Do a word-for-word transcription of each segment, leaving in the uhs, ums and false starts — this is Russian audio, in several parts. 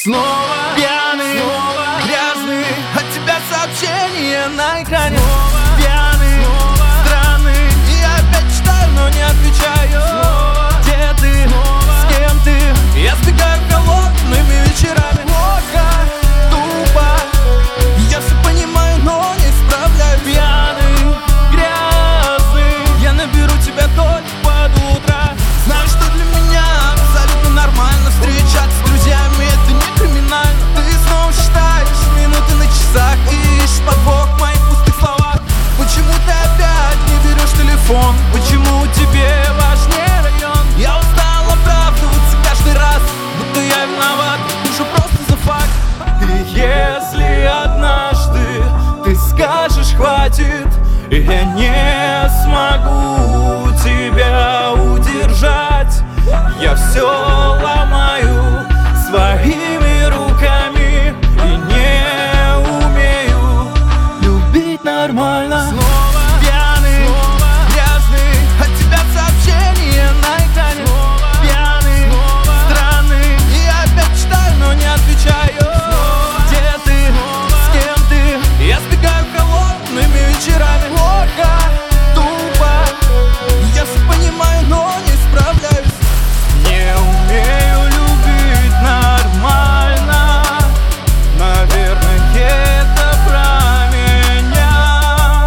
Снова пьяный, снова грязный, от тебя сообщения на экране. Снова пьяный, снова странный, и я опять читаю, но не отвечаю. Снова где ты, снова с кем ты? Я сбегаю холодными вечерами. Плохо, тупо, я все понимаю, но не справляюсь. Пьяный, грязный, я наберу тебя только под утро. Знаю, что для меня абсолютно нормально встречаться с друзьями, это не криминально. Ты снова считаешь минуты на часах и ищешь подвох в моих пустых словах. Почему ты опять не берешь телефон? Почему тебе важнее район? Я устал оправдываться каждый раз, будто я виноват уже просто за факт. И если однажды ты скажешь хватит, и я не смогу тебя удержать, я все ломаю своими руками и не умею любить нормально. Снова пьяный, снова грязный, от тебя сообщения на экране. Снова пьяный, снова странный, и я опять читаю, но не отвечаю. Снова где ты, снова с кем ты? Я сбегаю холодными вечерами. Плохо, тупо, я все понимаю, но не справляюсь. Не умею любить нормально, наверное, это про меня.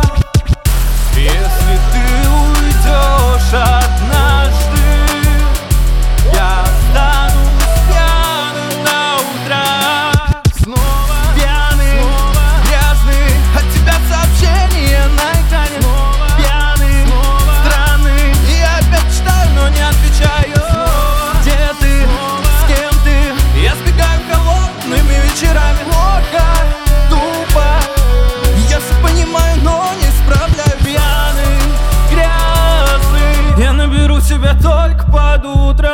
Если ты уйдешь однажды, я останусь пьяным до утра. Снова пьяный, снова грязный, от тебя сообщения на экране. Снова пьяный, снова странный, и я опять читаю, но не отвечаю. Где ты, с кем ты? Я сбегаю холодными вечерами. Плохо, тупо, я все понимаю, но не справляюсь. Пьяный, грязный, я наберу тебя только под утро.